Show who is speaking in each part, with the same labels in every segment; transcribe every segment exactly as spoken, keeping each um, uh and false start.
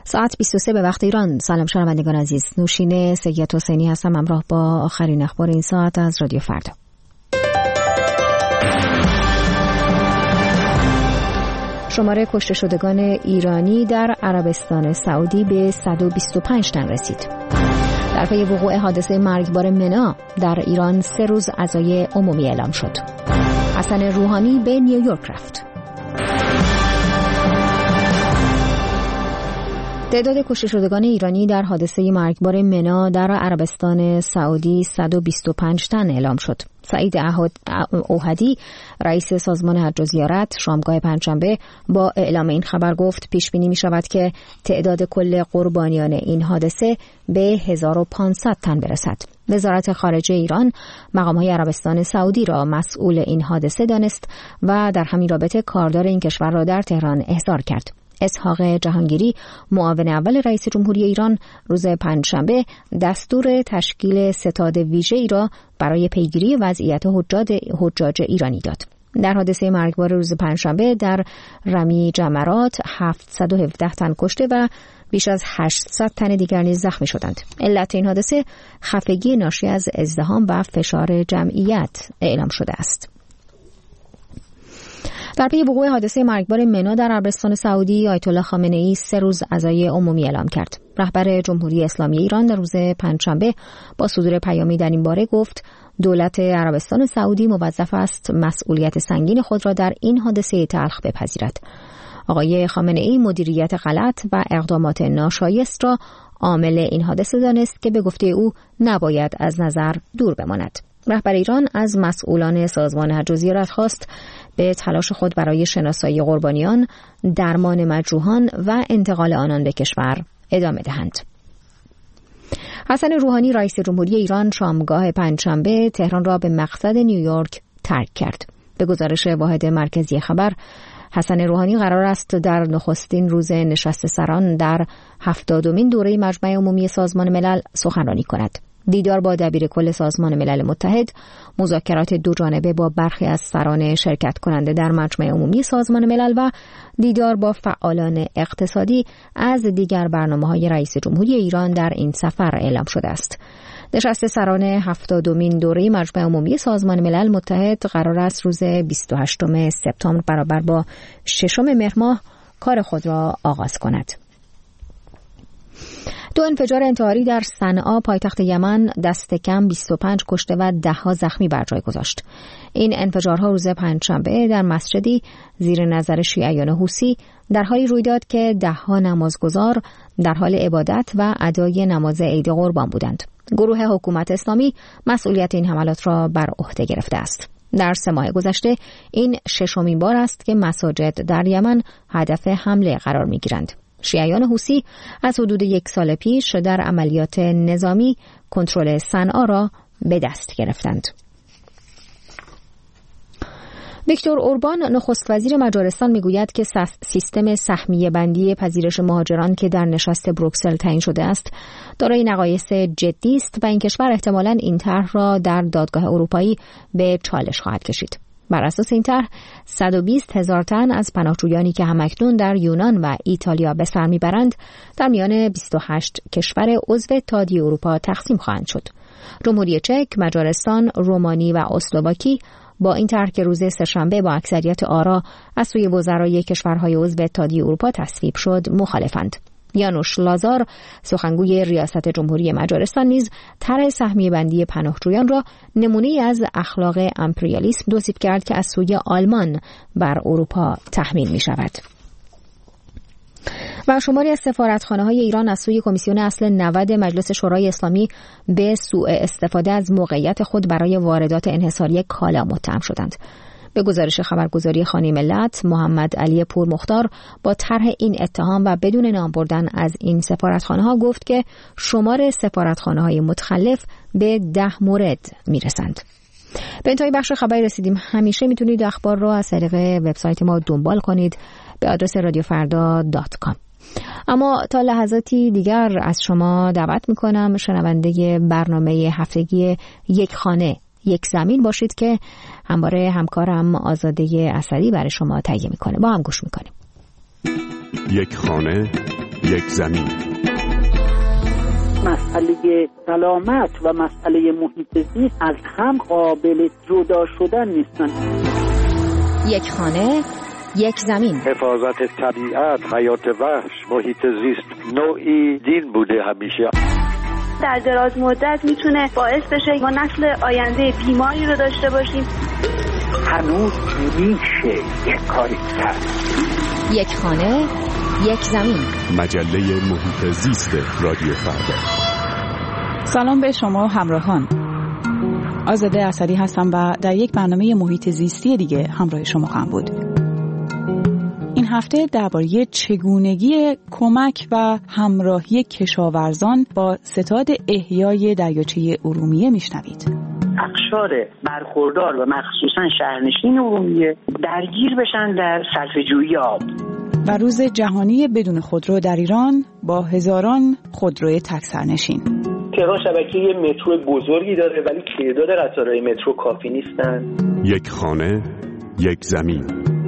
Speaker 1: ساعت بیست و سه به وقت ایران. سلام شنوندگان عزیز، نوشین سید حسینی هستم همراه با آخرین اخبار این ساعت از رادیو فردا. شماره کشته شدگان ایرانی در عربستان سعودی به صد و بیست و پنج تن رسید. در پی وقوع حادثه مرگبار منا در ایران سه روز عزای عمومی اعلام شد. حسن روحانی به نیویورک رفت. تعداد کشته شدگان ایرانی در حادثه مرگبار منا در عربستان سعودی صد و بیست و پنج تن اعلام شد. سعید اوهدی رئیس سازمان حج و زیارت شامگاه پنجشنبه با اعلام این خبر گفت پیش بینی می شود که تعداد کل قربانیان این حادثه به هزار و پانصد تن برسد. وزارت خارجه ایران مقام‌های عربستان سعودی را مسئول این حادثه دانست و در همین رابطه کاردار این کشور را در تهران احضار کرد. اسحاق جهانگیری معاون اول رئیس جمهوری ایران روز پنجشنبه دستور تشکیل ستاد ویژه‌ای را برای پیگیری وضعیت حجاج حجاج ایرانی داد. در حادثه مرگبار روز پنجشنبه در رمی جمرات هفتصد و هفده تن کشته و بیش از هشتصد تن دیگر نیز زخمی شدند. علت این حادثه خفگی ناشی از ازدحام و فشار جمعیت اعلام شده است. در پی وقوع حادثه مرگبار منا در عربستان سعودی، آیت الله خامنه ای سه روز عزای عمومی اعلام کرد. رهبر جمهوری اسلامی ایران در روز پنجشنبه با صدور پیامی در این باره گفت دولت عربستان سعودی موظف است مسئولیت سنگین خود را در این حادثه تلخ بپذیرد. آقای خامنه ای مدیریت غلط و اقدامات ناشایست را عامل این حادثه دانست که به گفته او نباید از نظر دور بماند. رهبر ایران از مسئولان سازمان حج و زیارت خواست به تلاش خود برای شناسایی قربانیان، درمان مجروحان و انتقال آنان به کشور ادامه دهند. حسن روحانی رئیس جمهوری ایران شامگاه پنجشنبه تهران را به مقصد نیویورک ترک کرد. به گزارش واحد مرکزی خبر، حسن روحانی قرار است در نخستین روز نشست سران در هفتادمین دوره مجمع عمومی سازمان ملل سخنرانی کند. دیدار با دبیر کل سازمان ملل متحد، مذاکرات دو جانبه با برخی از سران شرکت کننده در مجمع عمومی سازمان ملل و دیدار با فعالان اقتصادی از دیگر برنامه‌های رئیس جمهوری ایران در این سفر اعلام شده است. نشست سران هفتادمین دوره مجمع عمومی سازمان ملل متحد قرار است روز بیست و هشتم سپتامبر برابر با ششم مهر ماه کار خود را آغاز کند. دو انفجار انتحاری در صنعا پایتخت یمن دست کم بیست و پنج کشته و ده ها زخمی بر جای گذاشت. این انفجارها روز پنجشنبه در مسجدی زیر نظر شیعیان حوثی در حالی روی داد که ده ها نمازگزار در حال عبادت و ادای نماز عید قربان بودند. گروه حکومت اسلامی مسئولیت این حملات را بر عهده گرفته است. در سه ماه گذشته این ششمین بار است که مساجد در یمن هدف حمله قرار می‌گیرند. شیعیان حوثی از حدود یک سال پیش در عملیات نظامی کنترل صنعا را به دست گرفتند. ویکتور اوربان نخست وزیر مجارستان میگوید که سیستم سهمیه بندی پذیرش مهاجران که در نشست بروکسل تعیین شده است دارای نقایص جدی است و این کشور احتمالاً این طرح را در دادگاه اروپایی به چالش خواهد کشید. بر اساس این طرح صد و بیست هزار تن از پناهجویانی که همکنون در یونان و ایتالیا به سر میبرند در میان بیست و هشت کشور عضو اتحادیه اروپا تقسیم خواهند شد. جمهوری چک، مجارستان، رومانی و اسلواکی با این طرح که روز سه‌شنبه با اکثریت آرا از سوی وزرای کشورهای عضو اتحادیه اروپا تصویب شد مخالفند. یانوش لازار سخنگوی ریاست جمهوری مجارستان نیز طرح سهمیه بندی پناهجویان را نمونه‌ای از اخلاق امپریالیسم توصیف کرد که از سوی آلمان بر اروپا تحمیل می شود. و شماری از سفارتخانه‌های ایران از سوی کمیسیون اصل نود مجلس شورای اسلامی به سوء استفاده از موقعیت خود برای واردات انحصاری کالا متهم شدند. به گزارش خبرگزاری خانه ملت، محمد علی پورمختار با طرح این اتهام و بدون نام بردن از این سفارتخانه‌ها گفت که شمار سفارتخانه‌های متخلف به ده مورد میرسند. به انتهای بخش خبری رسیدیم. همیشه میتونید اخبار رو از طریق وبسایت ما دنبال کنید به آدرس رادیو فردا دات کام. اما تا لحظاتی دیگر از شما دعوت میکنم شنونده برنامه هفتگی یک خانه یک زمین باشید که همواره همکارم آزاده اسدی برای شما تهیه میکنه. با هم گوش میکنیم.
Speaker 2: یک خانه یک زمین.
Speaker 3: مسئله سلامت و مسئله محیط زیست از هم قابل جدا شدن نیستن.
Speaker 1: یک خانه، یک زمین.
Speaker 4: حفاظت طبیعت، حیات وحش، محیط زیست نوعی دین بوده همیشه.
Speaker 5: در دراز مدت میتونه باعث بشه ما نسل آینده بیماری رو داشته باشیم.
Speaker 3: هنوز میشه یک کاری کرد.
Speaker 1: یک خانه، یک زمین.
Speaker 2: مجله محیط زیست رادیو فردا.
Speaker 6: سلام به شما همراهان. آزاده اسدی هستم و در یک برنامه محیط زیستی دیگه همراه شما خواهم بود. این هفته درباره چگونگی کمک و همراهی کشاورزان با ستاد احیای دریاچه ارومیه میشنوید.
Speaker 7: اقشار برخوردار و مخصوصا شهرنشین ارومیه درگیر بشن در صرفه‌جویی آب.
Speaker 6: و روز جهانی بدون خودرو در ایران با هزاران خودروی تک سرنشین.
Speaker 8: تهران شبکه مترو بزرگی داره ولی تعداد قطارهای مترو کافی نیستن.
Speaker 2: یک خانه، یک زمین.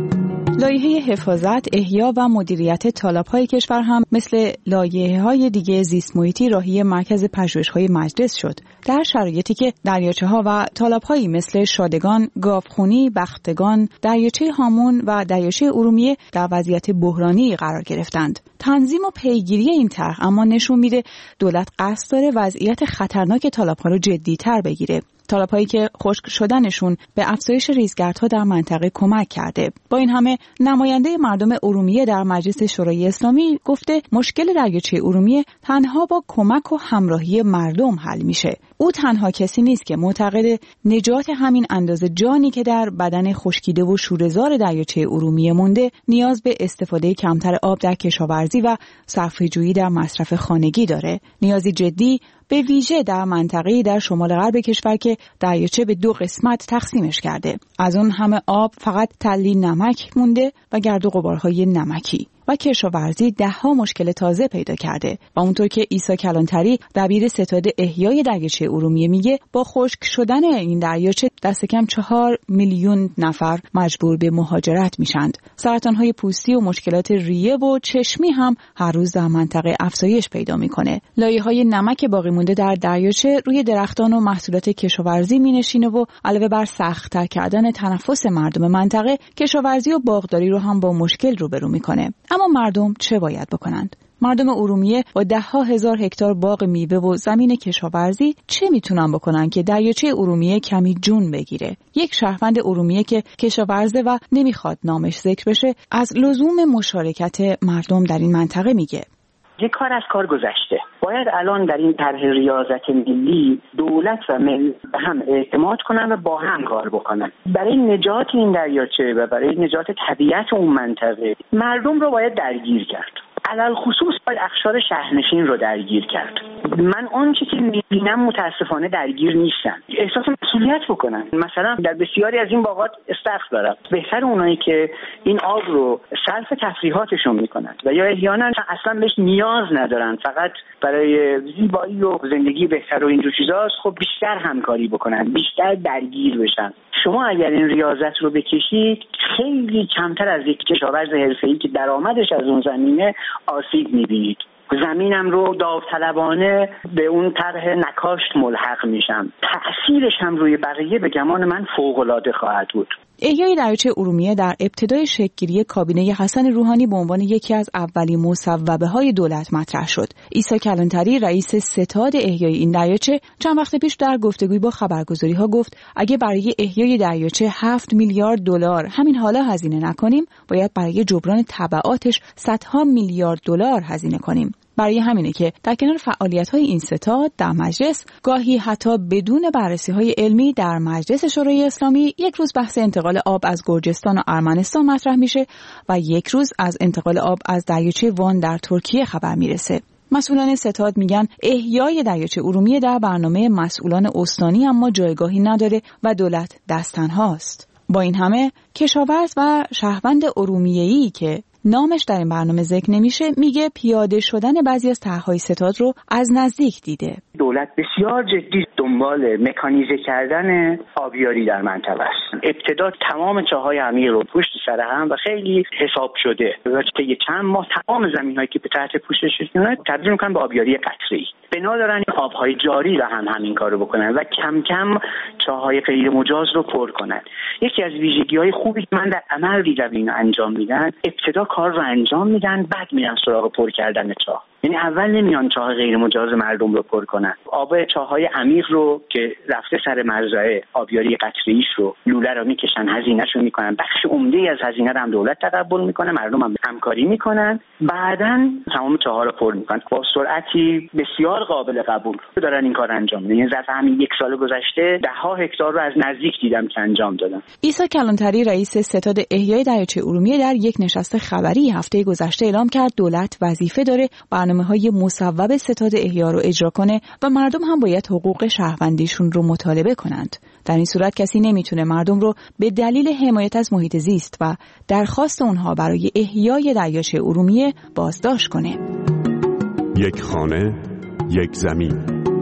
Speaker 6: لایحه حفاظت، احیا و مدیریت تالاب‌های کشور هم مثل لایحه‌های دیگه زیست محیطی راهی مرکز پژوهش‌های مجلس شد. در شرایطی که دریاچه‌ها و تالاب‌هایی مثل شادگان، گاوخونی، بختگان، دریاچه هامون و دریاچه ارومیه در وضعیت بحرانی قرار گرفتند. تنظیم و پیگیری این طرح اما نشون میده دولت قصد داره وضعیت خطرناک تالاب‌ها رو جدی‌تر بگیره. تالاب‌هایی که خشک شدنشون به افزایش ریزگردها در منطقه کمک کرده. با این همه نماینده مردم ارومیه در مجلس شورای اسلامی گفته مشکل دریاچه ارومیه تنها با کمک و همراهی مردم حل میشه. او تنها کسی نیست که معتقد نجات همین اندازه جانی که در بدن خشکیده و شوره‌زار دریاچه ارومیه مونده نیاز به استفاده کمتر آب در کشاورزی و صرفه‌جویی در مصرف خانگی داره. نیازی جدی به ویژه در منطقه‌ای در شمال غرب کشور که دریاچه به دو قسمت تقسیمش کرده. از اون همه آب فقط تلی نمک مونده و گرد و غبارهای نمکی. و کشاورزی ده‌ها مشکل تازه پیدا کرده و اونطور که عیسی کلانتری دبیر ستاد احیای دریاچه ارومیه میگه با خشک شدن این دریاچه دست کم چهار میلیون نفر مجبور به مهاجرت میشند. سرطان‌های پوستی و مشکلات ریه و چشمی هم هر روز در منطقه افزایش پیدا میکنه. لایه‌های نمک باقی مونده در دریاچه روی درختان و محصولات کشاورزی مینشینه و علاوه بر سخت‌تر کردن تنفس مردم منطقه، کشاورزی و باغداری رو هم با مشکل روبرو میکنه. اما مردم چه باید بکنند؟ مردم ارومیه با ده ها هزار هکتار باغ میوه و زمین کشاورزی چه میتونن بکنن که دریاچه ارومیه کمی جون بگیره؟ یک شهروند ارومیه که کشاورزه و نمیخواد نامش ذکر بشه از لزوم مشارکت مردم در این منطقه میگه.
Speaker 7: یک کار از کار گذشته. باید الان در این طرح ریاضت ملی دولت و ملت به هم اعتماد کنن و با هم کار بکنن. برای نجات این دریاچه و برای نجات طبیعت اون منطقه مردم رو باید درگیر کرد. علل خصوص باید اقشار شهرنشین رو درگیر کرد. من آنچه که میبینم متاسفانه درگیر نیستن. احساس مسئولیت بکنن. مثلا در بسیاری از این باغات استخر دارن. بهتر اونایی که این آب رو صرف تفریحاتشون میکنن و یا احیانا اصلا بهش نیاز ندارن، فقط برای زیبایی و زندگی بهتر و اینجور چیزاست، خب بیشتر همکاری بکنن، بیشتر درگیر بشن. شما اگر این ریاضت رو بکشید خیلی کمتر از یک کشاورز حرفه‌ای که درآمدش از اون زمینه آسیب می‌بینید. زمینم رو داوطلبانه به اون طرح نکاشت ملحق میشم. تأثیرش هم روی بقیه به گمان من فوق‌العاده خواهد بود.
Speaker 6: احیای دریاچه ارومیه در ابتدای شکل‌گیری کابینه حسن روحانی به عنوان یکی از اولین مصوبه‌های دولت مطرح شد. عیسی کلانتری رئیس ستاد احیای این دریاچه چند وقت پیش در گفتگوی با خبرگزاری‌ها گفت اگه برای احیای دریاچه هفت میلیارد دلار همین حالا هزینه نکنیم، باید برای جبران تبعاتش صدها میلیارد دلار هزینه کنیم. برای همینه که در کنار فعالیت‌های این ستاد در مجلس گاهی حتی بدون بررسی‌های علمی در مجلس شورای اسلامی یک روز بحث انتقال آب از گرجستان و ارمنستان مطرح میشه و یک روز از انتقال آب از دریاچه وان در ترکیه خبر میرسه. مسئولان ستاد میگن احیای دریاچه ارومیه در برنامه مسئولان استانی اما جایگاهی نداره و دولت دست تنهاست. با این همه کشاورز و شهروند ارومیه‌ای که نامش در این برنامه ذکر نمیشه میگه پیاده شدن بعضی از طرح‌های ستاد رو از نزدیک دیده.
Speaker 7: دولت بسیار جدی دنبال مکانیزه کردن آبیاری در منطقه است. ابتدا تمام چاهای عمیق رو پشت سر هم و خیلی حساب شده و طی چند ماه تمام زمین‌هایی که به تحت پوشش میاد تبدیل می‌کنن به آبیاری قطره‌ای. بنا دارن آب‌های جاری رو هم همین کارو بکنن و کم کم چاهای غیر مجاز رو پر کنن. یکی از ویژگی‌های خوبی که من در عمل دیدم اینو انجام میدن، ابتدا کار رو انجام میدن بعد میرن سراغ پر کردن چاه. یعنی اول نمیان چاه غیر مجاز مردم رو پر کنن. آب چاهای عمیق رو که رفته سر مزرعه آبیاری قطره‌ایش رو لوله رو میکشن، هزینه‌شو میکنن، بخش عمده‌ای از هزینه رو هم دولت تقبل میکنه، مردم هم همکاری میکنن، بعداً تمام چاها رو پر میکنن با سرعتی بسیار قابل قبول دارن این کار انجام میدن. یعنی ظرف همین یک سال گذشته ده ها هکتار رو از نزدیک دیدم که انجام دادن.
Speaker 6: عیسی کلانتری رئیس ستاد احیای دریاچه ارومیه در یک نشست خبری هفته گذشته اعلام کرد دولت وظیفه داره برنامه‌های مصوب ستاد احیا رو اجرا کنه و مردم هم باید حقوق شهروندیشون رو مطالبه کنند. در این صورت کسی نمیتونه مردم رو به دلیل حمایت از محیط زیست و درخواست اونها برای احیای دریاچه ارومیه بازداشت کنه.
Speaker 2: یک خانه، یک زمین.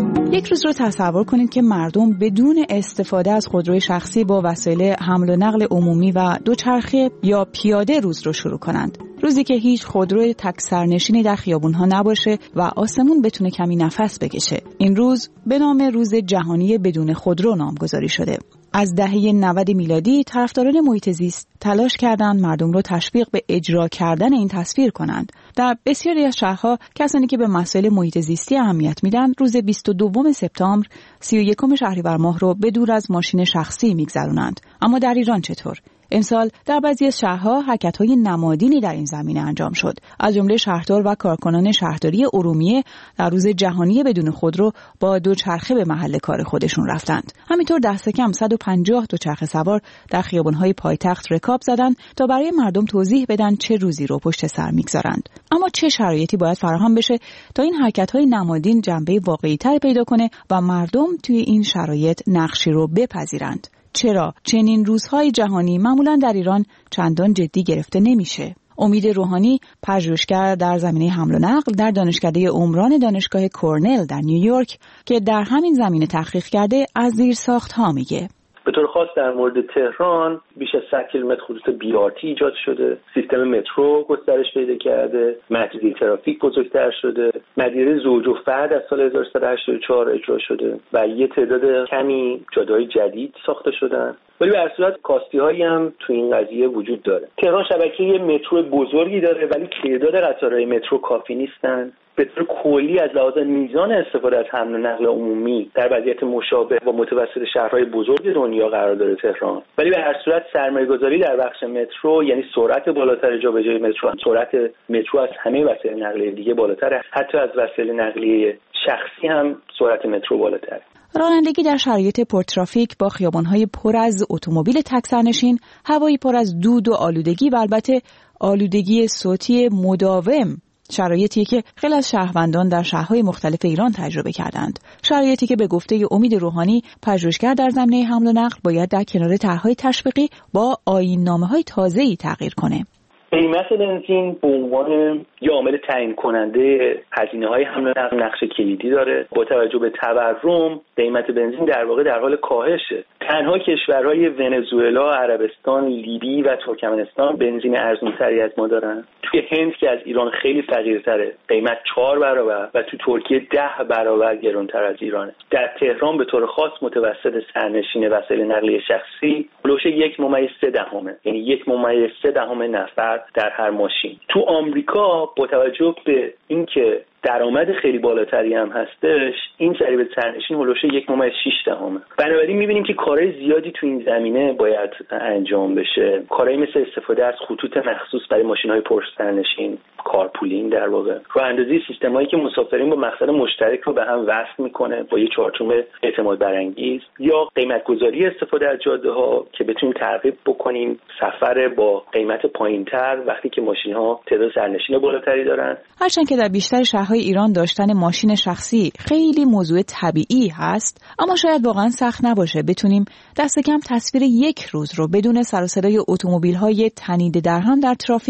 Speaker 6: یک روز رو تصور کنید که مردم بدون استفاده از خودروی شخصی با وسایل حمل و نقل عمومی و دوچرخه یا پیاده روز رو شروع کنند. روزی که هیچ خودروی تک سرنشینی در خیابون‌ها نباشه و آسمون بتونه کمی نفس بکشه. این روز به نام روز جهانی بدون خودرو نامگذاری شده. از دهه نود میلادی طرفداران محیط زیست تلاش کردند مردم رو تشویق به اجرا کردن این تصویر کنند. در بسیاری از شهرها کسانی که به مسائل محیط زیستی اهمیت میدن روز بیست و دوم سپتامبر سی و یکم شهریور ماه رو به دور از ماشین شخصی میگذرونند. اما در ایران چطور؟ امسال در بعضی از شهرها حرکت‌های نمادینی در این زمینه انجام شد. از جمله شهردار و کارکنان شهرداری ارومیه در روز جهانی بدون خودرو با دوچرخه به محل کار خودشون رفتند. همینطور دست کم صد و پنجاه دوچرخه سوار در خیابان‌های پایتخت رکاب زدند تا برای مردم توضیح بدن چه روزی رو پشت سر می‌گذارند. اما چه شرایطی باید فراهم بشه تا این حرکت‌های نمادین جنبه واقعی‌تر پیدا کنه و مردم توی این شرایط نقشی رو بپذیرند؟ چرا چنین روزهای جهانی معمولاً در ایران چندان جدی گرفته نمیشه؟ امید روحانی، پژوهشگر در زمینه حمل و نقل در دانشکده عمران دانشگاه کورنل در نیویورک که در همین زمینه تحقیق کرده، از زیرساخت‌ها میگه.
Speaker 8: به طور خاص در مورد تهران بیش از صد کیلومتر خطوط بی آر تی ایجاد شده، سیستم مترو گسترش پیدا کرده، محدودی ترافیک بزرگتر شده، مدیریت زوج و فرد از سال هزار و سیصد و هشتاد و چهار اجرا شده و یه تعداد کمی جاده‌های جدید ساخته شدن. ولی به هر صورت کاستی‌هایی هم تو این قضیه وجود داره. تهران شبکه مترو بزرگی داره ولی تعداد قطارهای مترو کافی نیستن. به طور کلی از لحاظ میزان استفاده از حمل و نقل عمومی در وضعیت مشابه با متوسط شهرهای بزرگ دنیا قرار داره تهران. ولی به هر صورت سرمایه‌گذاری در بخش مترو، یعنی سرعت بالاتر جابجایی مترو، سرعت مترو از همه وسایل نقلیه دیگه بالاتره، حتی از وسایل نقلیه شخصی هم سرعت مترو بالاتره.
Speaker 6: رانندگی در شرایط پرترافیک با خیابان‌های پر از اتومبیل تک سرنشین، هوایی پر از دود و آلودگی و البته آلودگی صوتی مداوم، شرایطی که خیلی از شهروندان در شهرهای مختلف ایران تجربه کردند. شرایطی که به گفته امید روحانی، پژوهشگر در زمینه حمل و نقل، باید در کنار طرح‌های تشویقی با آیین‌نامه‌های تازه‌ای تغییر کنه.
Speaker 8: قیمت بنزین به عنوان یه عامل تعیین کننده هزینه‌های حمل و نقل نقش کلیدی داره. با توجه به تورم قیمت بنزین در واقع در حال کاهشه. تنها کشورهای ونزوئلا، عربستان، لیبی و ترکمنستان بنزین ارزان‌تری از ما دارن. توی هند که از ایران خیلی فقیرتره قیمت چهار برابر و تو ترکیه ده برابر گرانتر از ایرانه. در تهران به طور خاص متوسط سرنشین وسایل نقلیه شخصی بلوش یک ممیز سه دهمه، یعنی یک ممیز سه دهم نفر در هر ماشین. تو آمریکا با توجه به اینکه درآمد خیلی بالاتری هم هستش، این ضریب سرنشین هولوش یک ممیز شش دهمه. بنابراین می‌بینیم که کارهای زیادی تو این زمینه باید انجام بشه. کارهایی مثل استفاده از خطوط مخصوص برای ماشین‌های پرسرنشین، کارپولینگ در واقع، راه‌اندازی سیستمایی که مسافرین با مقصد مشترک رو به هم وصل می‌کنه با یه چارچوب اعتماد برانگیز، یا قیمت‌گذاری استفاده از جاده‌ها که بتونیم ترغیب بکنیم سفر با قیمت پایین‌تر وقتی که ماشین‌ها تعداد سرنشین بالاتری دارن.
Speaker 6: هرچند که در بیشتر شهرهای ایران داشتن ماشین شخصی خیلی موضوع طبیعی هست، اما شاید واقعا سخت نباشه بتونیم دست کم تصویر یک روز رو بدون سر و صدای اتومبیل‌های تنیده در هم در ترافیک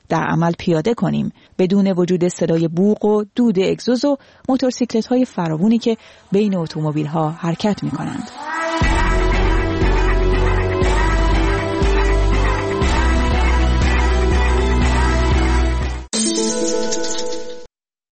Speaker 6: در عمل پیاده کنیم بدون وجود صدای بوق و دود اگزوز و موتورسیکلت‌های فراوانی که بین اتومبیل‌ها حرکت می‌کنند.